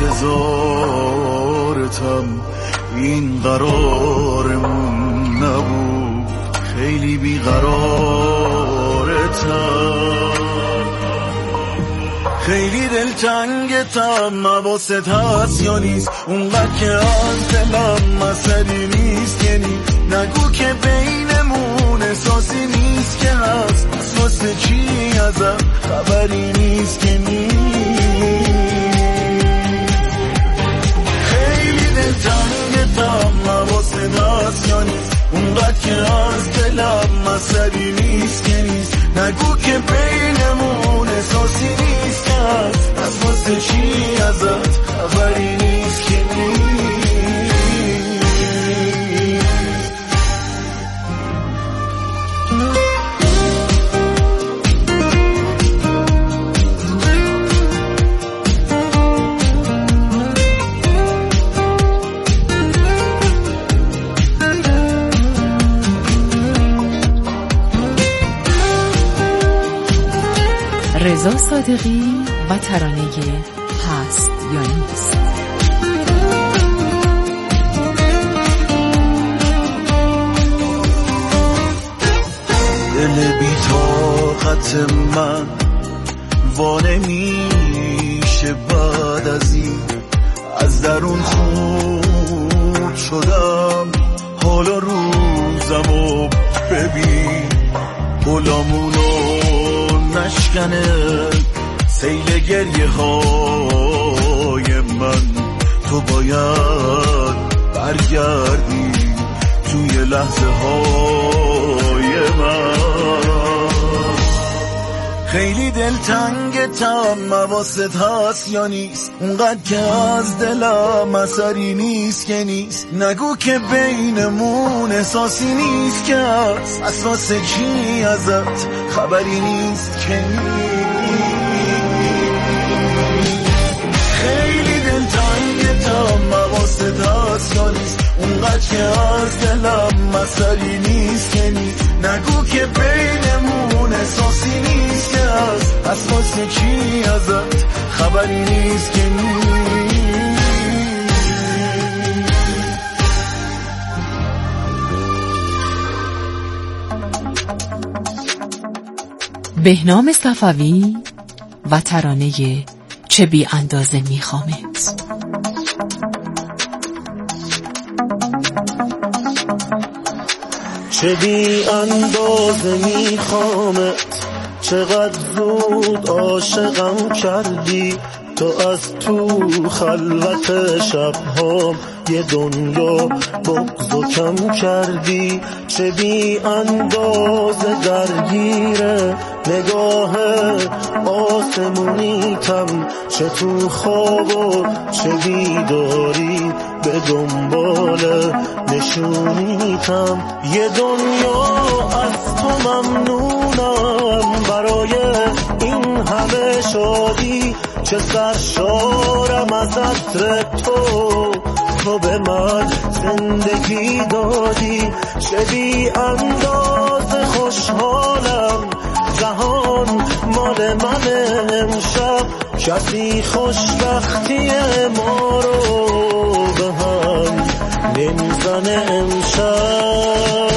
انتظارتم این قرارمون نبود، خیلی بیقرارتم، خیلی دلتنگتم. حواست هست یا نیست اونقدر که از دلم مسئله نیست، یعنی نگو که بینمون احساسی نیست که هست، پس واسه چی ازم خبری نیست که نیست. خیلی دلتنگتم. حواست هست یا نیست اونقدر که از دلم مسئله نیست که نیست، نگو که بینمون احساسی نیست که هست، پس واسه چی ازت خبری نیست که نیست. رضا صادقی و ترانه هست یا نیست. دل بی طاقت من وانه میشه بعد از این، از درون خورد شدم، حالا روزمو ببین، غلامونو نشکنه سیل گریه های من، تو باید برگردی توی لحظه های من. خیلی دلتنگتم. حواست هست یا نیست اونقدر که از دلم اثری نیست که نیست، نگو که بینمون احساسی نیست که هست، پس واسه چی ازت خبری نیست که نیست. خیلی دلتنگتم. حواست هست یا نیست اونقدر که از دلم اثری نیست که نیست، نگو که بینمون احساسی نیست که هست، پس واسه چی ازت خبری نیست که نیست. بهنام صفوی و ترانه چه بی اندازه میخوامت. چه بی اندازه میخوامت، چقدر زود عاشقم کردی، تو از تو خلوت شبهام یه دنیا بغض و کم کردی. چه بی اندازه درگیره نگاه آسمونیتم، چه تو خواب و چه بیداری به دنبال نشونیتم. یه دنیا از تو ممنونم برای این همه شادی، چه سرشارم از عطر تو به من زندگی دادی. چه بی اندازه خوشحالم جهان مال من امشب، کسی خوشبختی ما رو به هم نمیزنه امشب.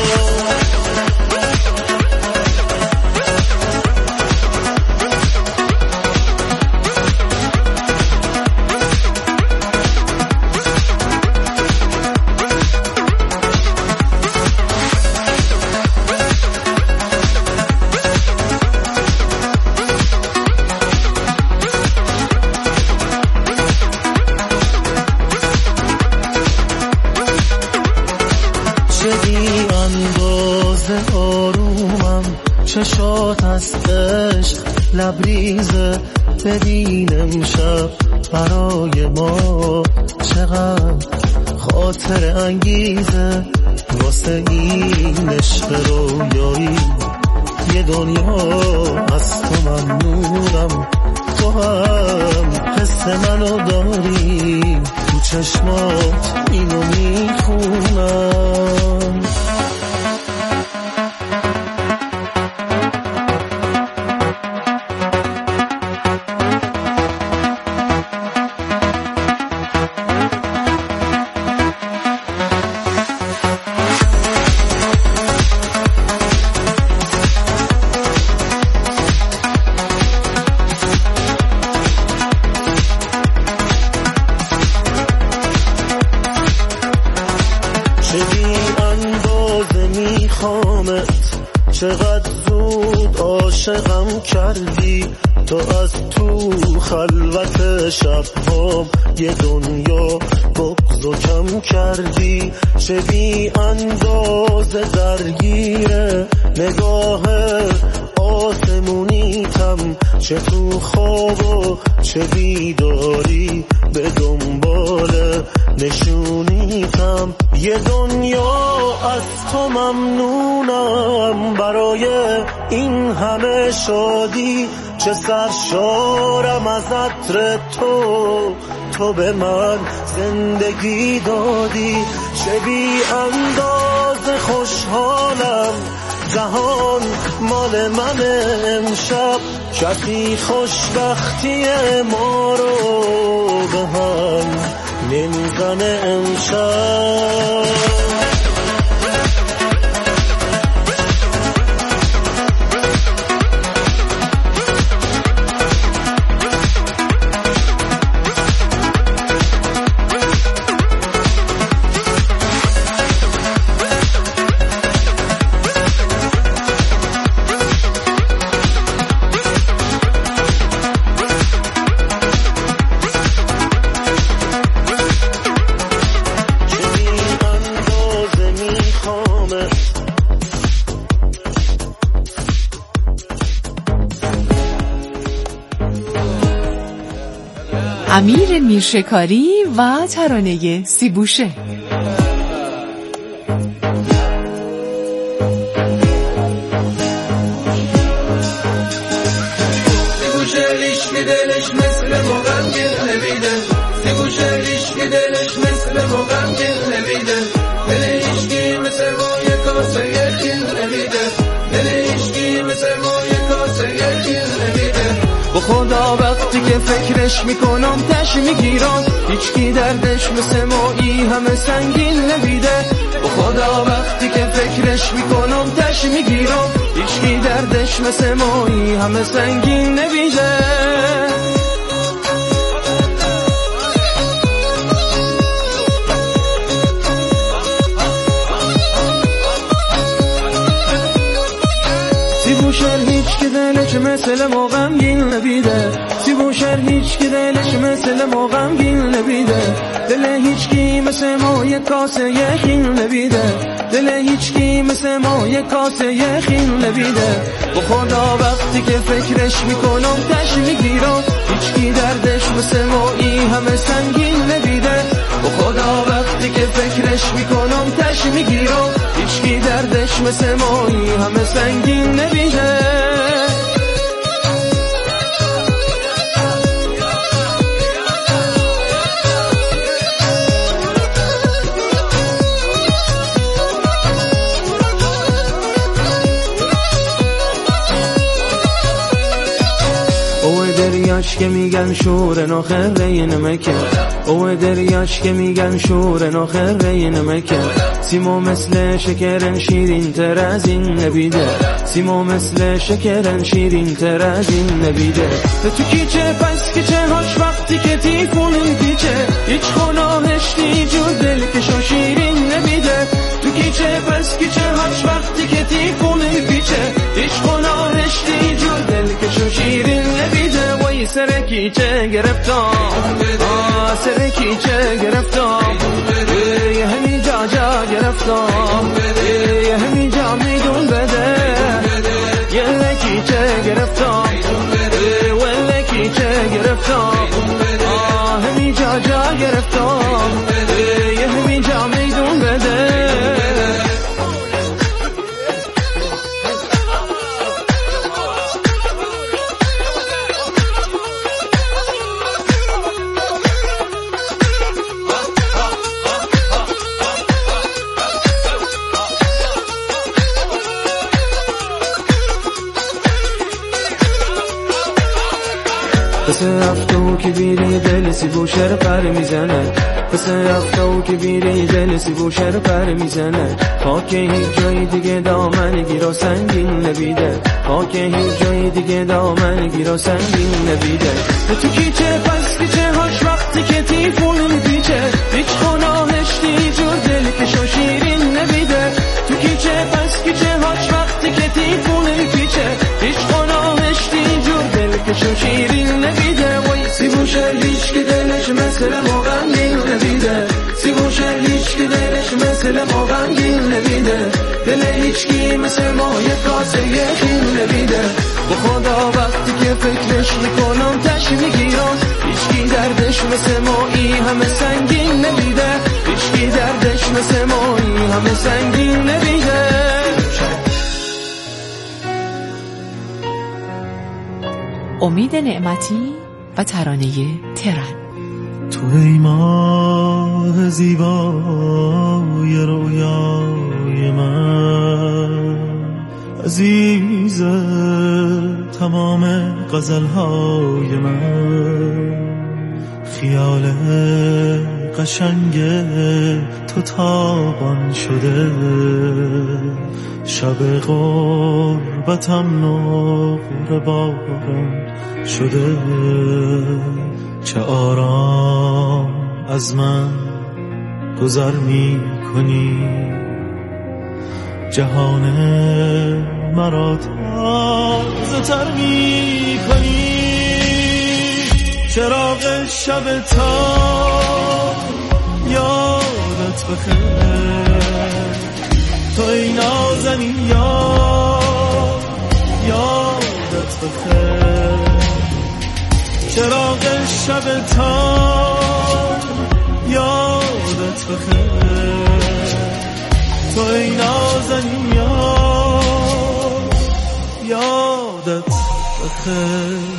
چشات از عشق لبریزه، ببین امشب برای ما چقدر خاطر انگیزه. واسه این عشق رویایی یه دنیا از تو ممنونم، تو هم حس منو داری، تو چشمات اینو میخونم. چقدر زود عاشقم کردی تو از تو خلوت شب‌هام یه دنیا بغض و کم کردی چه بی اندازه درگیره نگاه آسمونیتم چه تو خواب و چه بیداری به دنبال نشونیتم یه دنیا از تو ممنونم برای این همه شادی چه سرشارم از عطر تو به من زندگی دادی چه بی اندازه خوشحالم جهان مال من امشب کسی خوشبختی ما رو به هم نمیزنه امشب امیر میرشکاری و ترانه سیبوشه. سیبوشه هیچکی دلش مثل ما غمگین نمیده سیبوشه هیچکی دلش مثل ما غمگین نمیده دل هیچکی مثل ما یک کاسه یخین نمیده دل هیچکی مثل ما یک کاسه یخین نمیده با خدا وقتی که فکرش میکنم تش میگیرم هیچکی دردش مثل مایی همه سنگین نمیده با خدا وقتی که فکرش میکنم تش میگیرم هیچکی دردش مثل مایی همه سنگین نمیده سیبوشر هیچ که دلش مثل ما غمگین نبیده سیبوشر هیچ که دلش مثل ما غمگین نبیده دل هیچکی مثل ما یک کاسه یخین نبیده دل هیچکی مثل ما یک کاسه یخین نبیده با خدا وقتی که فکرش میکنم تش میگیرم هیچکی دردش مثل مایی همه سنگین نبیده با خدا وقتی که فکرش میکنم تش میگیرم هیچکی دردش مثل مایی همه سنگین نبیده دریاش که میگن شور ناخره نمکه او دریاش که میگن شور ناخره نمکه سیما مثل شکرن شیرین تر از این نبیده سیما مثل شکرن شیرین تر از این نبیده تو کیچه پس کیچه هاش وقتی که تیفون پیچه هیچ خناهش جور دل کشا شیرین نبیده تو کیچه پس کیچه هاش وقتی که تیفون پیچه هیچ خناهش جور دل کشا شیرین نبیده وای سرکیچه گرفتم سرکیچه گرفتم یه همین جا گرفتم یه همین جا میدون بده یه لکیچه گرفتم ولکیچه گرفتم همین جا گرفتم یه همین جا میدون بده پس هفته‌و که بیری دل سیبوشر پر میزنه پس هفته‌و که بیری دل سیبوشر پر میزنه خاک هیچ جای دیگه دامن گیرا سنگین نبیده خاک هیچ جای دیگه دامن گیرا سنگین نبیده تو کیچه پس کیچه هاش وقتی که تیفون پیچه هیچ خناهش جور دل کشا شیرین نبیده تو کیچه پس کیچه هاش وقتی که مثل ما غمگین نمیده، دل هیچکی مثل ما یه کاسه خیل نمیده. به خدا وقتی که فکرش میکنم تش میگیرم، هیچکی دردش مثل ما این همه سنگین نمیده، هیچکی دردش مثل ما این همه سنگین نمیده. امید نعمتی و ترانه ترن. تو ای ماه زیبای رویای من، عزیز تمام غزلهای من، خیال قشنگ تو تابان شده، شب غربتم نقره باران شده. چه آرام از من گذر می کنی، جهان مرا تازه تر می کنی. چراغ شب تا یادت بخیر، تو ای نازنین یادت بخیر. چراغ شب تا یادت بخیر، تو ای نازنین یادت بخیر.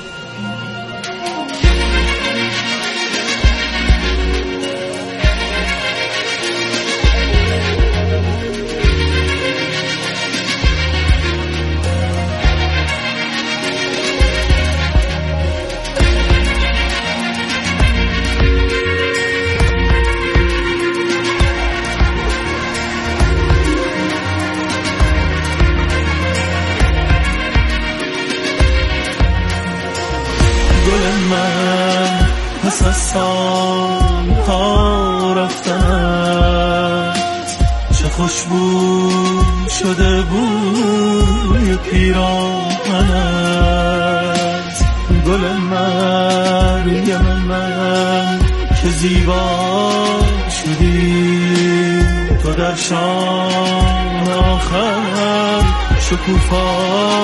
من پس از سالها رفتنت، چه خوشبو شده بوی پیراهنت. گل مریم من که زیبا شدی، تو در شام آخر شکوفا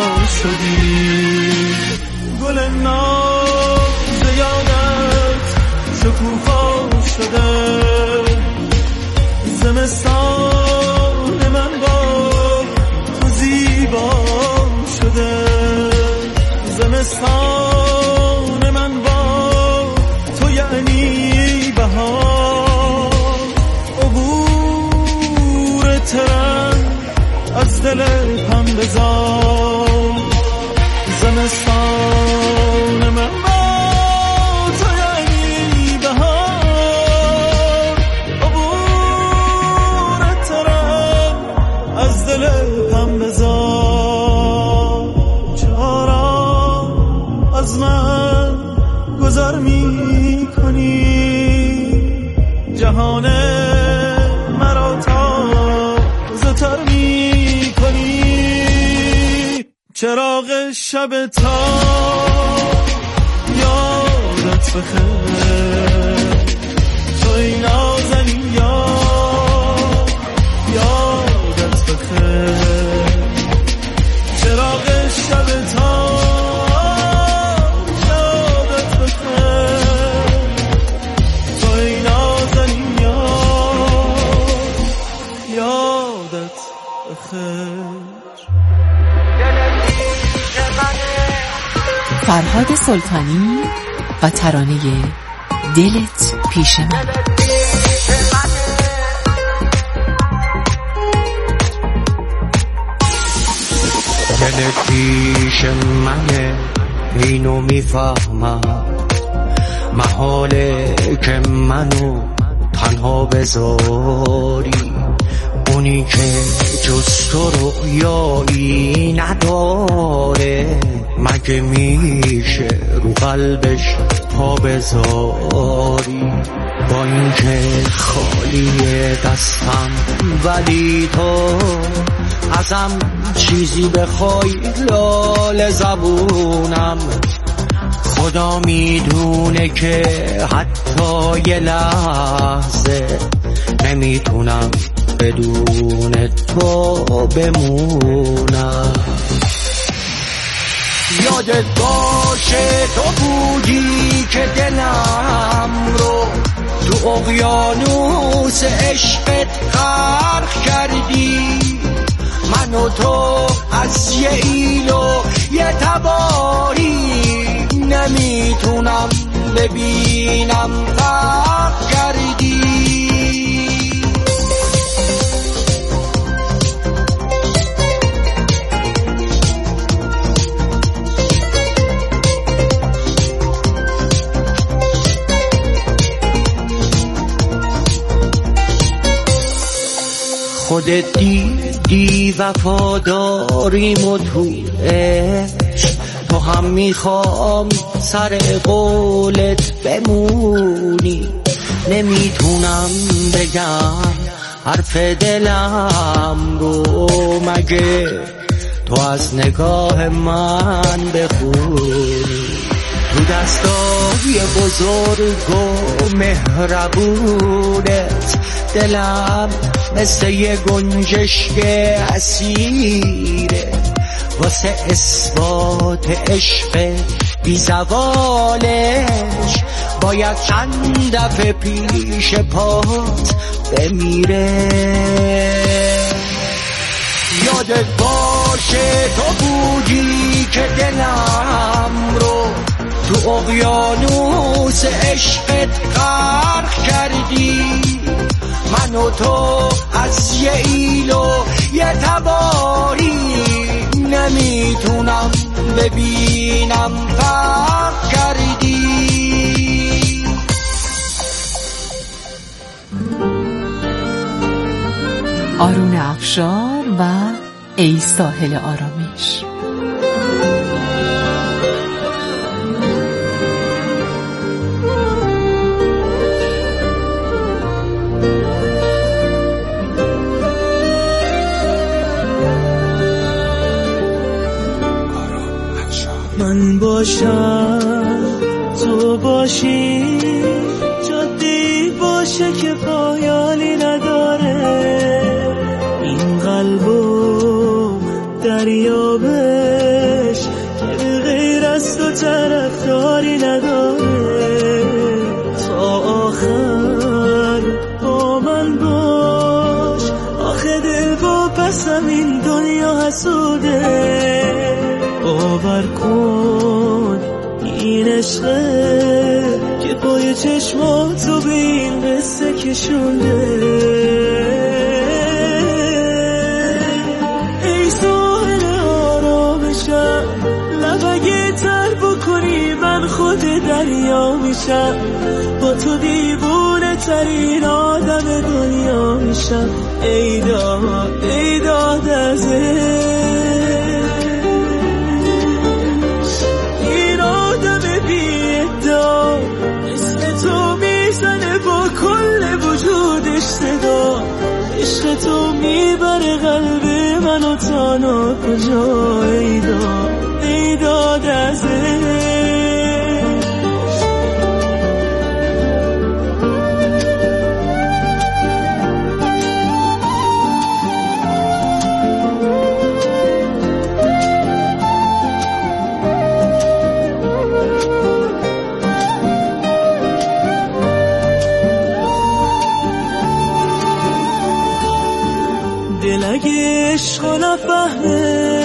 شدی. گل یادت شکوفا شده، زمستان من با تو زیبا شده، زمستان من با تو یعنی بهار. عبور ترن از دل پنبه‌زار، زمستان من از من گذر می کنی، جهان مرا تازه تر می کنی. چراغ شب تا یادت بخیر، تو ای نازنین یادت بخیر. چراغ شب تا فرهاد سلطانی و ترانه دلت پیش من. دلت پیش منه، اینو میفهمم، محاله که منو تنها بذاری. اونی که جز تو رویایی نداره، مگه میشه رو قلبش پا بذاری؟ با اینکه خالی دستم ولی تو ازم چیزی بخوای لال زبونم. خدا میدونه که حتی یه لحظه نمیتونم بدون تو بمونم. یادت باشه تو بودی که دلم رو تو اقیانوس عشقت غرق کردی. من و تو از یه ایل و یه تباری نمیتونم ببینم غرق کردی. خودت دیدی وفاداریم و تو عشق تو هم میخوام سر قولت بمونی. نمیتونم بگم حرف دلم رو مگه تو از نگاه من بخونی. تو دستای بزرگ و مهربونت دلم مثل یه گنجشک اسیره. واسه اثبات عشق بی زوالش باید چند دفعه پیش پات بمیره. یادت باشه تو بودی که دلم رو تو اقیانوس عشقت غرق کردی. من و تو از یه ایل و یه تباری نمیتونم ببینم فرق کردی. آرون افشار و ای ساحل آرامش. من باشم تو باشی جادی باشه که پایانی نداره. این قلبو دریابش که به غیر از تو طرفداری نداره. تا آخر با من باش آخه دل با پسم این دنیا حسوده. باور کن این عشقه که پای چشماتو به این قصه کشونده. ای ساحل آرامشم لبگه تر بکنی من خود دریا میشم. با تو دیوونه ترین آدم دنیا میشم. ای داد از اسم تو میزنه با کل وجودش صدا. عشق تو میبره قلب منو تا ناکجا. ای داد از دل اگه عشق نفهمه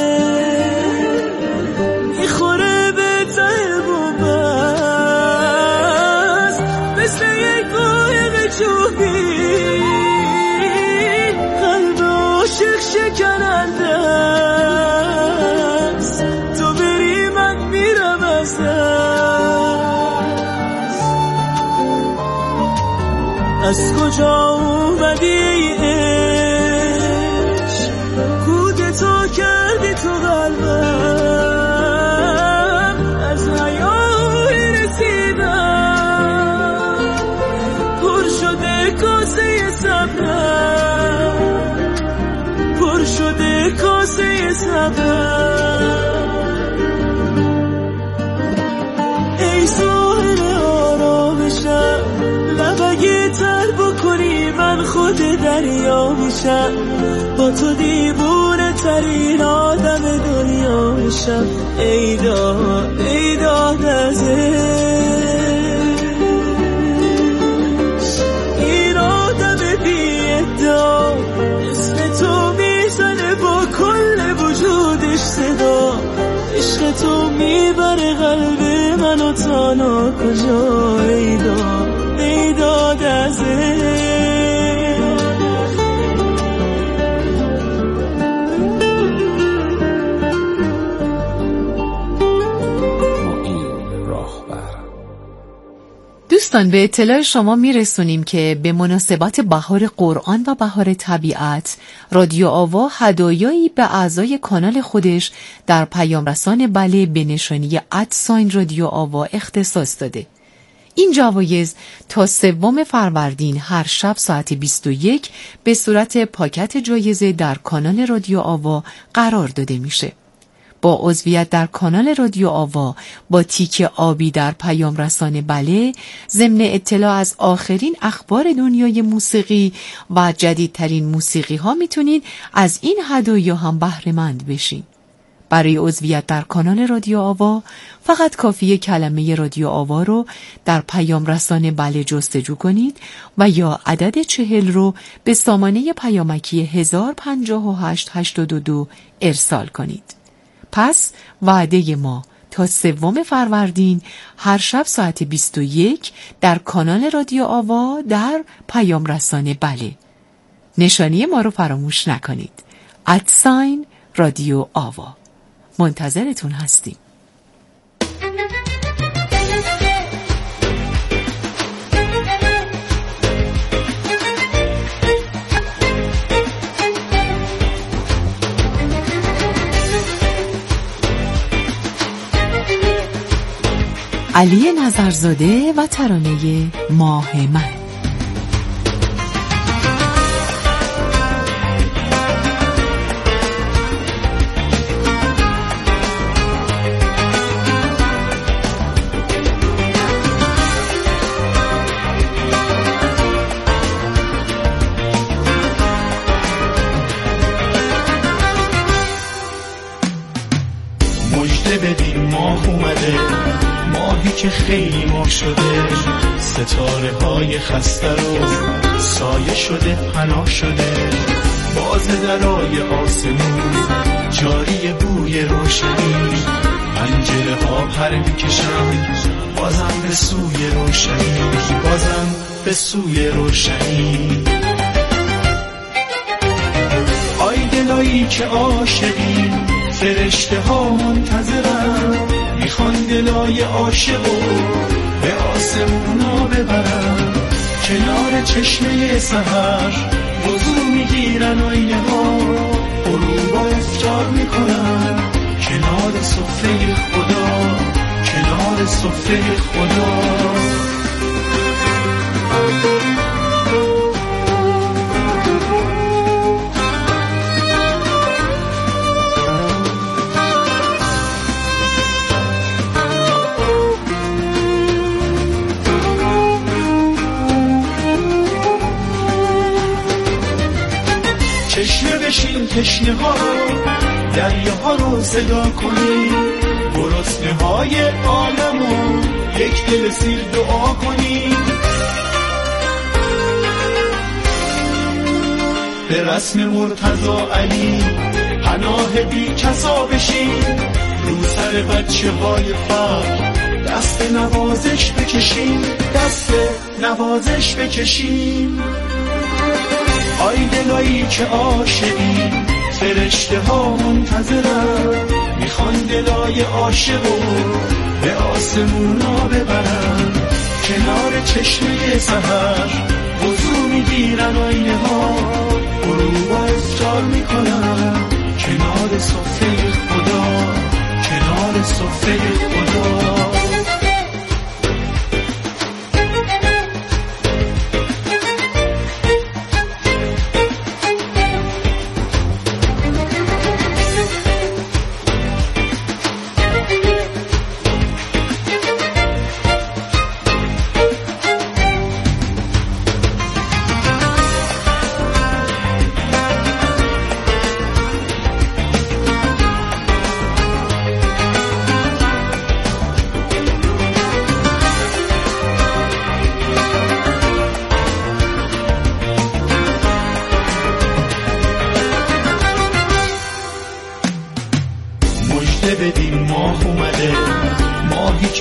میخوره به ته بومبست مثل یک قایق چوبی قلب عاشق شکننده است. تو بری من میرم از دست. از کجا اومدی تو کردی تو قلبم. از حیای رسیدم پر شده کاسه صبرم. پر شده کاسه صبرم. ای ساحل آرامشم لبگه تر بکنی من خود دریا میشم، با تو دیوونه ترین آدم دنیا میشم. ای داد ای داد ازش این آدم بی ادعا، اسم تو میزنه با کل وجودش صدا. عشق تو میبره قلب منو تا ناکجا. ای داد ای داد ازش. دوستان، به اطلاع شما میرسونیم که به مناسبت بهار قرآن و بهار طبیعت، رادیو آوا هدایایی به اعضای کانال خودش در پیام رسان بله به نشانی @رادیو آوا اختصاص داده. این جوایز تا 3 فروردین هر شب ساعت 21 به صورت پاکت جایزه در کانال رادیو آوا قرار داده میشه. با عضویت در کانال رادیو آوا با تیک آبی در پیام رسان بله، ضمن اطلاع از آخرین اخبار دنیای موسیقی و جدیدترین موسیقی ها میتونید از این هدایا هم بهره مند بشین. برای عضویت در کانال رادیو آوا فقط کافیه کلمه رادیو آوا رو در پیام رسان بله جستجو کنید و یا عدد 40 رو به سامانه پیامکی 105882 ارسال کنید. پس وعده ما تا 3 فروردین هر شب ساعت 21 در کانال رادیو آوا در پیام رسان بله. نشانی ما رو فراموش نکنید. @رادیو آوا. منتظرتون هستیم. علی نظرزاده و ترانه ماه من. مژده بدین ماه اومده، ماهی که خیلی ماه شده، ستاره های خسته رو سایه شده پناه شده. باز درای آسمون جاری بوی روشنی، پنجره ها پر میکشن بازم به سوی روشنی، بازم به سوی روشنی. آی دلایی که عاشقی، فرشته ها منتظرن، میخوان دلای عاشقو به آسمونا ببرن. کنار چشمه سحر وضو میگیرن آینه ها، غروبا افطار میکنن کنار سفره خدا، کنار سفره خدا. چشمه بشین تشنه ها رو، دریا ها رو صدا کنی، گرسنه های عالم رو یک دل سیر دعا کنی. به رسم مرتضی علی پناه بی کسا بشین، رو سر بچه های فقر دست نوازش بکشین، دست نوازش بکشین. آی دلایی که عاشقی، فرشته ها منتظرن، میخوان دلای عاشقو به آسمونا ببرن. کنار چشمه سحر وضو میگیرن آینه ها، غروبا افطار میکنن کنار سفره خدا، کنار سفره خدا.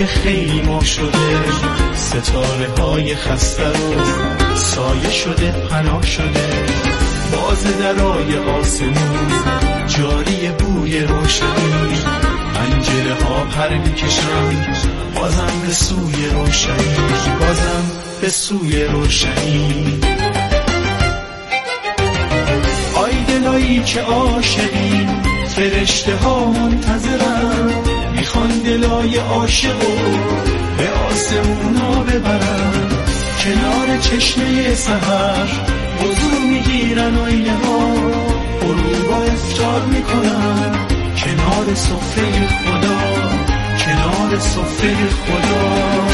خیلی ما شده، ستاره های خسته رو سایه شده پناه شده، باز درای آسمون جاری بوی روشنی، پنجره ها پر میکشن بازم به سوی روشنی، بازم به سوی روشنی. آی دلایی که عاشقی، فرشته ها منتظرن، میخوان دلای عاشقو به آسمونا ببرن، کنار چشمه سحر وضو میگیرن آینه ها، غروب با افطار میکنن کنار سفره خدا، کنار سفره خدا.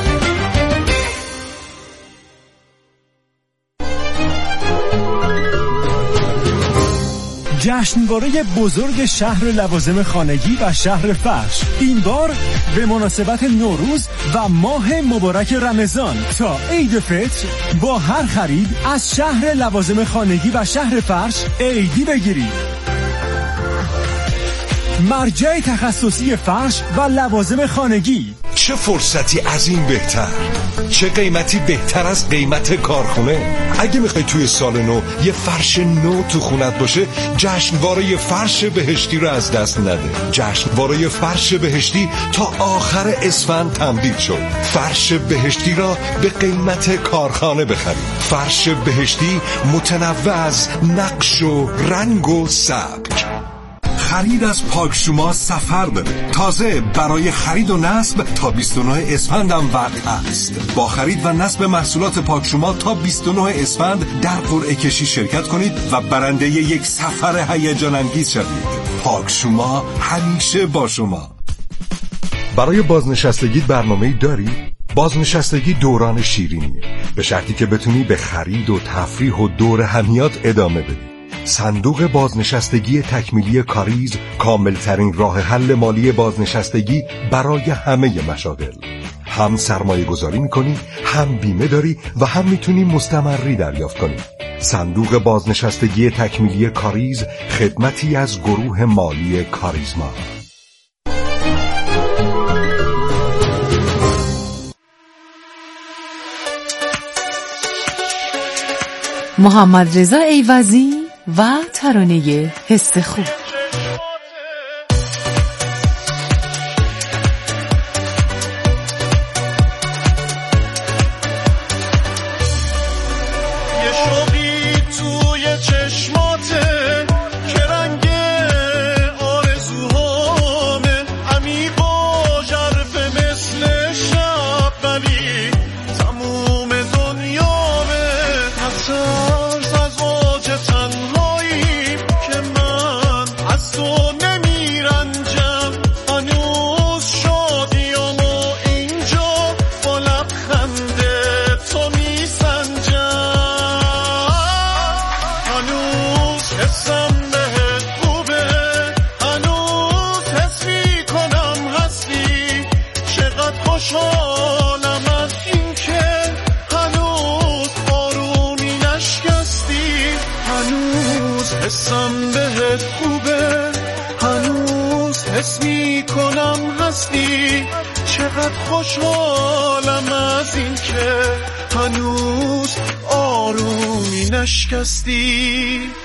جشنواره بزرگ شهر لوازم خانگی و شهر فرش، این بار به مناسبت نوروز و ماه مبارک رمضان تا عید فطر با هر خرید از شهر لوازم خانگی و شهر فرش عیدی بگیرید. مرجع تخصصی فرش و لوازم خانگی. چه فرصتی از این بهتر، چه قیمتی بهتر از قیمت کارخونه. اگه میخوای توی سال نو یه فرش نو تو خونت باشه، جشنواره فرش بهشتی رو از دست نده. جشنواره فرش بهشتی تا آخر اسفند تمدید شد. فرش بهشتی را به قیمت کارخانه بخرید. فرش بهشتی متنوع از نقش و رنگ و سبک. خرید از پاکشوما سفر داره. تازه برای خرید و نصب تا 29 اسفند هم وقت هست. با خرید و نصب محصولات پاکشوما تا 29 اسفند در قرعه کشی شرکت کنید و برنده یک سفر هیجان انگیز شوید. پاکشوما همیشه با شما. برای بازنشستگی برنامه‌ای داری؟ بازنشستگی دوران شیرینیه، به شرطی که بتونی به خرید و تفریح و دور همیات ادامه بدی. صندوق بازنشستگی تکمیلی کاریز، کاملترین راه حل مالی بازنشستگی برای همه مشاغل. هم سرمایه گذاری میکنی، هم بیمه داری و هم میتونی مستمری دریافت کنی. صندوق بازنشستگی تکمیلی کاریز، خدمتی از گروه مالی کاریزما. محمد رضا ایوزی و ترانه حس خوب. حسم بهت خوبه، هنوز حس میکنم هستی، چقدر خوشحالم از این که هنوز آرومی نشکستی.